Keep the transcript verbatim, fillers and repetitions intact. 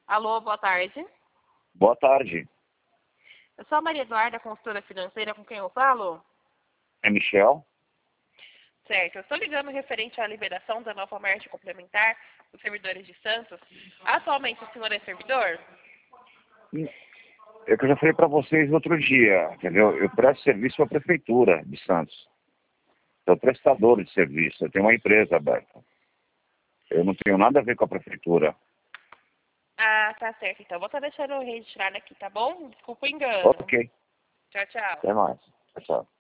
Alô, boa tarde. Boa tarde. Eu sou a Maria Eduarda, consultora financeira, com quem eu falo? É Michel? Certo, eu estou ligando referente à liberação da nova margem complementar dos servidores de Santos. Atualmente o senhor é servidor? É que eu já falei para vocês outro dia, entendeu? Eu presto serviço para a Prefeitura de Santos. Sou prestador de serviço, eu tenho uma empresa aberta. Eu não tenho nada a ver com a Prefeitura. Ah, tá certo. Então, vou estar deixando registrado aqui, tá bom? Desculpa o engano. Ok, Tchau, tchau. até mais. Tchau, tchau.